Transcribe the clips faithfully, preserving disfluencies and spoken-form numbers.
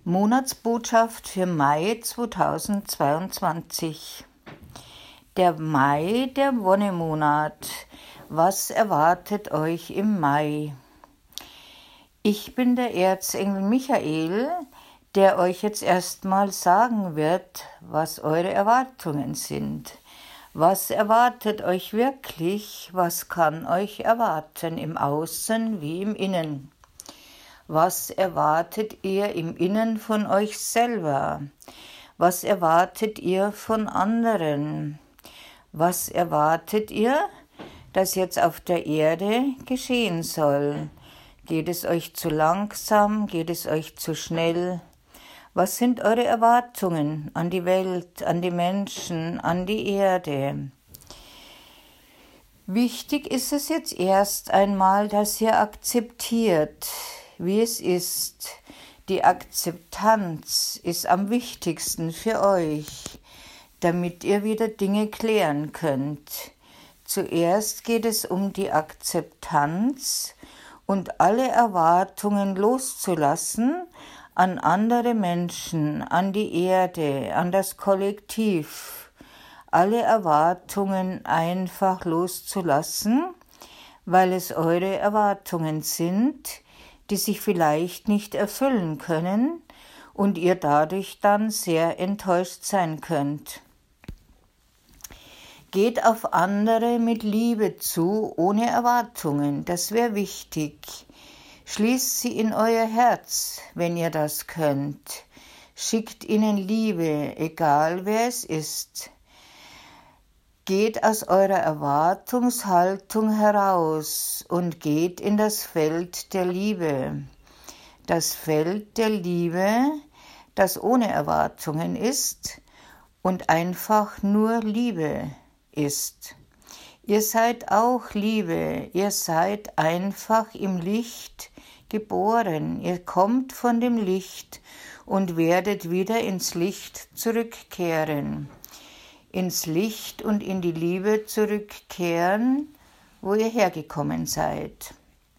Monatsbotschaft für Mai zweitausendzweiundzwanzig. Der Mai, der Wonnemonat. Was erwartet euch im Mai? Ich bin der Erzengel Michael, der euch jetzt erstmal sagen wird, was eure Erwartungen sind. Was erwartet euch wirklich? Was kann euch erwarten im Außen wie im Innen? Was erwartet ihr im Innen von euch selber? Was erwartet ihr von anderen? Was erwartet ihr, dass jetzt auf der Erde geschehen soll? Geht es euch zu langsam? Geht es euch zu schnell? Was sind eure Erwartungen an die Welt, an die Menschen, an die Erde? Wichtig ist es jetzt erst einmal, dass ihr akzeptiert, wie es ist. Die Akzeptanz ist am wichtigsten für euch, damit ihr wieder Dinge klären könnt. Zuerst geht es um die Akzeptanz und alle Erwartungen loszulassen an andere Menschen, an die Erde, an das Kollektiv. Alle Erwartungen einfach loszulassen, weil es eure Erwartungen sind, die sich vielleicht nicht erfüllen können und ihr dadurch dann sehr enttäuscht sein könnt. Geht auf andere mit Liebe zu, ohne Erwartungen, das wäre wichtig. Schließt sie in euer Herz, wenn ihr das könnt. Schickt ihnen Liebe, egal wer es ist. Geht aus eurer Erwartungshaltung heraus und geht in das Feld der Liebe. Das Feld der Liebe, das ohne Erwartungen ist und einfach nur Liebe ist. Ihr seid auch Liebe, ihr seid einfach im Licht geboren. Ihr kommt von dem Licht und werdet wieder ins Licht zurückkehren. Ins Licht und in die Liebe zurückkehren, wo ihr hergekommen seid.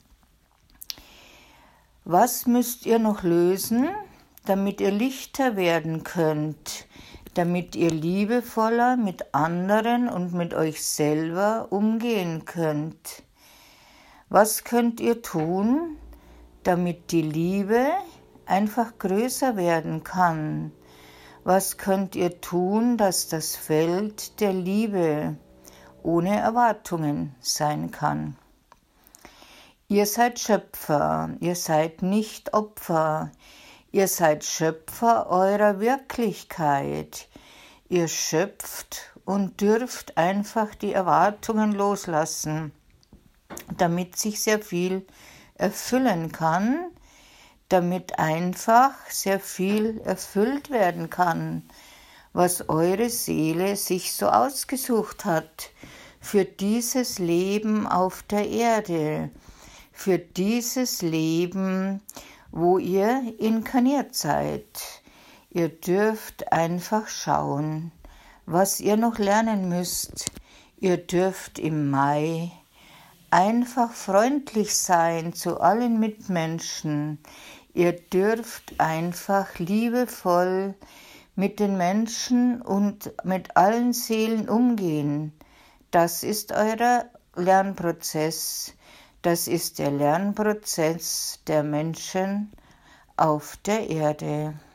Was müsst ihr noch lösen, damit ihr lichter werden könnt, damit ihr liebevoller mit anderen und mit euch selber umgehen könnt? Was könnt ihr tun, damit die Liebe einfach größer werden kann? Was könnt ihr tun, dass das Feld der Liebe ohne Erwartungen sein kann? Ihr seid Schöpfer, ihr seid nicht Opfer, ihr seid Schöpfer eurer Wirklichkeit. Ihr schöpft und dürft einfach die Erwartungen loslassen, damit sich sehr viel erfüllen kann, damit einfach sehr viel erfüllt werden kann, was eure Seele sich so ausgesucht hat für dieses Leben auf der Erde, für dieses Leben, wo ihr inkarniert seid. Ihr dürft einfach schauen, was ihr noch lernen müsst. Ihr dürft im Mai einfach freundlich sein zu allen Mitmenschen. Ihr dürft einfach liebevoll mit den Menschen und mit allen Seelen umgehen. Das ist euer Lernprozess. Das ist der Lernprozess der Menschen auf der Erde.